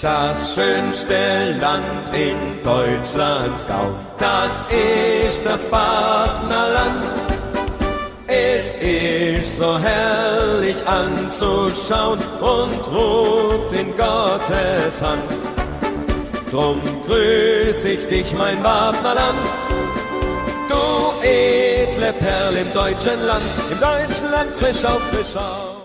Das schönste Land in Deutschlands Gau, das ist das Partnerland. Es ist so herrlich anzuschauen und ruht in Gottes Hand. Drum grüß ich dich, mein Partnerland, du edle Perle im deutschen Land frisch auf, frisch auf.